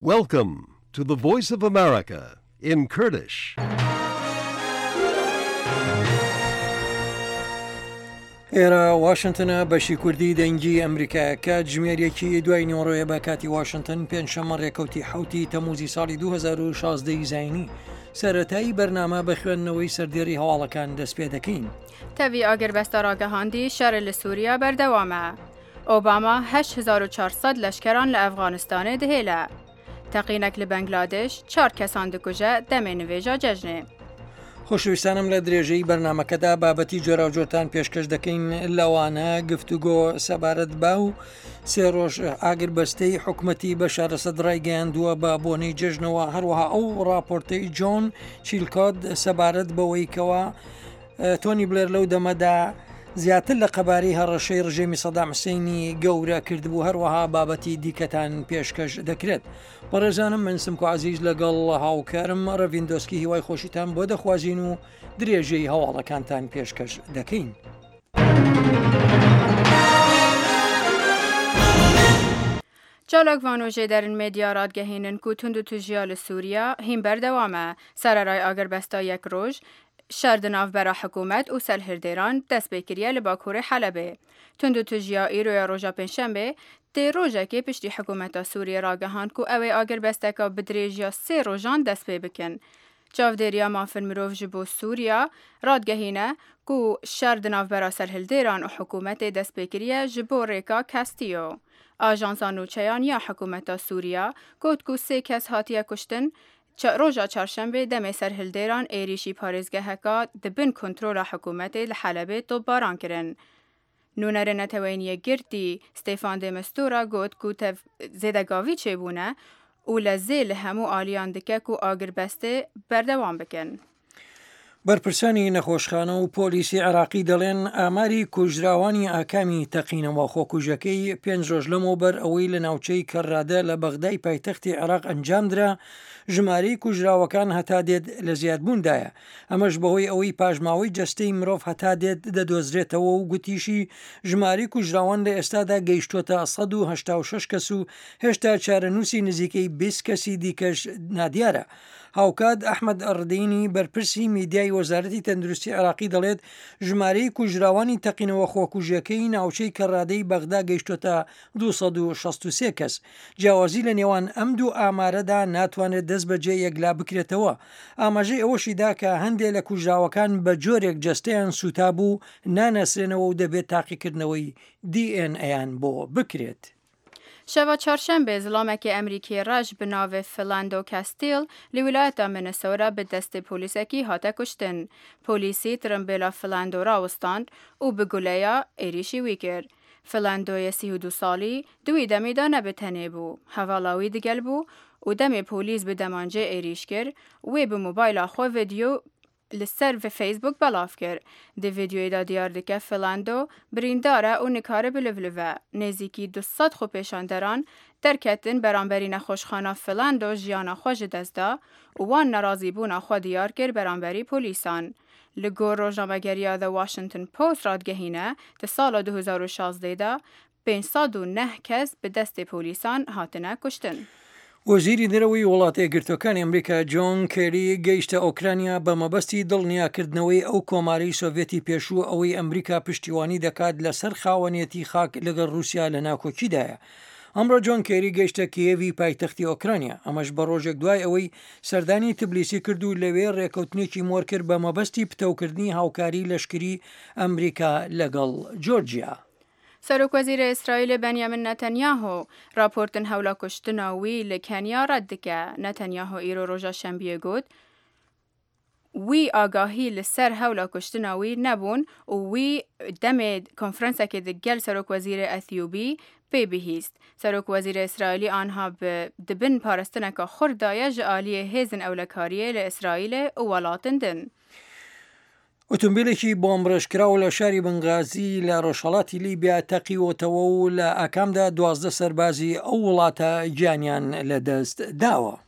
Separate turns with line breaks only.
Welcome to the Voice of America in Kurdish.
ئێرە واشنتنە بەشی کوردی دەنگی ئەمریکایەکە ژمێریەکی دوای نیوەڕۆیە بە کاتی واشنتن پێنجشەممە ڕێکەوتی حوتی تەموزی ساڵی 2016 زاینی سەرەتایی بەرنامە بە خوێندنەوەی سەردێڕی هەواڵەکان دەست پێ دەکەین.
تەوی ئاگربەستە ڕاگەهاندی شەڕ لە سووریا بەردەوامە. ئۆباما 8400 لەشکەران لە ئەفغانستانê dihêle. Teqînek li Bangladeş 4 kesan dikuje demê nivêja cejnê.
خۆشەویستانم لە درێژەی بەرنمەکەدا بابەتی جۆراوجۆرتان پێشکەش دەکەین لەوانە گفتوگۆ سەبارەت با و سێ ڕۆژ ئاگربەستەی حکومەتی بە شارەسەد ڕایگەیاندووە بە بۆنەی جژنەوە هەروەها ئەو راپۆرتەی جۆن چیلکۆت سەبارەت بەوەیکەوە تۆنی بلێر لەو دەمەدا زیاتر لە قەبارەی هەڕەشەی ڕژێمی سەدام حوسێنی گەورە کردبوو هەروەها بابەتی دیکەتان پێشکەش دەکرێت. بەڕێزانم من سمکۆ عەزیز لەگەڵ هاوکارم ڕەڤیندۆسکی هیوای خۆشیتان بۆ دەخوازین و درێژەی هەواڵەکانتان پێشکەش دەکەین.
Çalak vanojê derin medya radgehînin ku tund û tujiya li Sûriya hîn berdewam e. Sererayê Agiribesta yek roj şer di navbera hikûmet û selhirdêran dest pê kiriye li Bakurê Helebê. Tund û tujiya îroya roja pênşembe tê rojekê piştî hikûmeta Sûriyê ragihand ku ew ê agiribesteka bi dirêjiya 3 rojan dest pê bikin. Çavdêriya mafin mirov ji bo Sûriya radgehîne ku şer di navbera selhirdêran û hikûmetê dest pê kiriye ji bo rêka Castiyo. Ajansa nûçeyan ya hikûmeta Sûriya got ku 3 kes hatiye kuştin roja çarşembê demê serhildêran êrişî parêzgeheka dibin kontrola hikûmetê li Helebê topbaran kirin. Nûnerê Netewêniyê girtî Stefan de Mistura got ku tev zêdegavî çêbûne û li zê li hemû aliyan dike ku agiribestê berdewam bikin.
بەرپرسانی نەخۆشخانە و پۆلیسی عێراقی دەڵێن ئاماری کوژراوانی ئاکامی تەقینەوە خۆکوژەکەی 5 ڕۆژ لەمەوبەر ئەوەی لە ناوچەی کەڕادە لە بەغدای پایتەختی عێراق ئەنجامدرا ژمارەی کوژراوەکان هەتا دێت لە زیادبووندایە. ئەمەش بەهۆی ئەوەی پاژماوەی جەستەی مرۆڤ هەتا دێت دەدۆزرێتەوە و گوتیشی ژمارەی کوژراوان لە ئێستادا گەیشتوتە 186 کەس و هێشتا چارەنووسی نزیکەی 20 کەسی دیکەش نادیارە. هاوکات ئەحمەد ئەڕدەینی بەرپرسی میدیای وەزارەتی تەندروستی عێراقی دەڵێت ژمارەی کوژراوانی تەقینەوە خۆکوژەکەی ناوچەی کەڕادەی بەغدا گەیشتوتە 263 کەس. جیاوازی لە نێوان ئەم دوو ئامارەدا ناتوانێت دەست بەجێ یەکلا بکرێتەوە. ئاماژەی ئەوەشیدا کە هەندێک لە کوژراوەکان بە جۆرێک جەستەیان سوتا بوو نانەسرێنەوە و دەبێت تاقیکردنەوەی DNA بۆ بکرێت.
Şeva çarşembe zilamekê Emerîkiyê reş bi navê Philando Castile li wilayeta Minnesota bi destê polîsekî hate kuştin. Polîsî tirimbêla Philando rawistand û bi guleya êrişî wî kir. Philandoyê 32 salî di wî demê de nebe tenê bû. Hevala wî digel bû û demê polîs bi demancê êrîş kir, wê bi mobayla xwe video li ser ve Facebook belav kir. Di videoyê de diyar dike Philando birîndar e û nikare bilivlive. Nêzîkî 200 xwepêşanderan derketin beramberî nexweşxana Philando jiyana xwe ji dest da û wan nerazîbûna xwe diyar kir beramberî polîsan. Li gor rojnamegeriya The Washington Post radgehîne di sala 2016 de 509 kes bi destê polîsan hatine kuştin.
وەزیری دەرەوەی وڵاتە یەکگرتووەکانی ئەمریکا جۆن کێری گەیشتە ئۆکرانیا بە مەبەستی دڵنیاکردنەوەی ئەو کۆمارەی سۆڤێتی پێشوو ئەوەی ئەمریکا پشتیوانی دەکات لەسەر خاوەنیەتی خاک لەگەڵ رووسیا لە ناکۆکیدایە. ئەمڕۆ جۆن کێری گەیشتە کیێوی پایتەختی ئۆکرانیا. ئەمەش بە ڕۆژێک دوای ئەوەی سەردانی تبلیسی کرد و لەوێ ڕێکەوتنێکی مۆر کرد بە مەبەستی پتەوکردنی هاوکاری لەشکری ئەمریکا لەگەڵ جۆرجیا.
Serokvezîrê İsraîlê Benyamin Netanyahu raportên hewla kuştina wî li Kenya red dike. Netanyahu îro roja şembiyê got wî agahî li ser hewla kuştina wî nebûn û wî demê konferansekê di gel Serokwezîrê Ethîopî pê bihîst. Serokwezîrê İsraîlî anha bi dibin parastineka xurt daye ji aliyê hêzên ewlekariyê li İsraîlê û welatin din.
ئۆتۆمبیلێکی بۆمبڕێژکراو لە شاری بنغازی لە ڕۆژهەڵاتی لیبیا تەقیوەتەوە و لە ئاکامدا 12 سەربازی ئەو وڵاتە گیانیان لەدەست داوە.